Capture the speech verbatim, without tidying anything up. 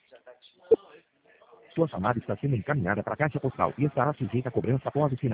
Sua chamada está sendo encaminhada para a caixa postal e estará sujeita a cobrança após o sinal.